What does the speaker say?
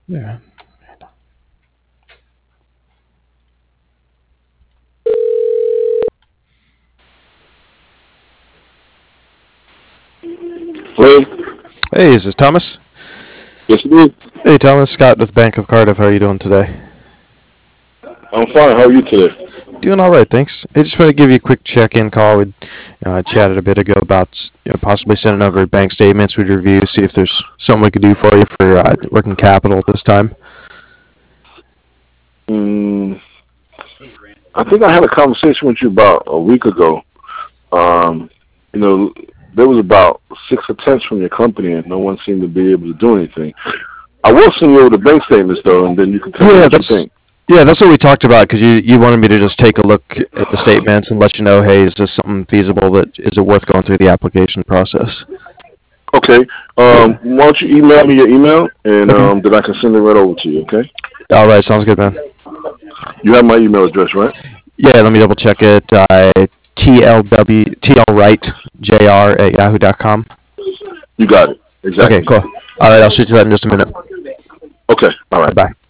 Yeah. Hello? Hey, is this Thomas? Yes, it is. Hey, Thomas. Scott with Bank of Cardiff. How are you doing today? I'm fine. How are you today? Doing all right, thanks. I just want to give you a quick check-in call. We chatted a bit ago about possibly sending over bank statements. We'd review, see if there's something we could do for you for working capital at this time. Mm, I think I had a conversation with you about a week ago. Um, you know, there was about 6 attempts from your company, and no one seemed to be able to do anything. I will send you over the bank statements, though, and then you can tell me Yeah, what you that's think. yeah, that's what we talked about because you wanted me to just take a look at the statements and let you know, hey, is this something feasible? That is it worth going through the application process? Okay. Yeah. Why don't you email me your email, and Okay. then I can send it right over to you, okay? All right, sounds good, man. You have my email address, right? Yeah, let me double check it. tlwjr@yahoo.com. You got it. Okay, Exactly. cool. All right, I'll shoot you that in just a minute. Okay. All right. Bye.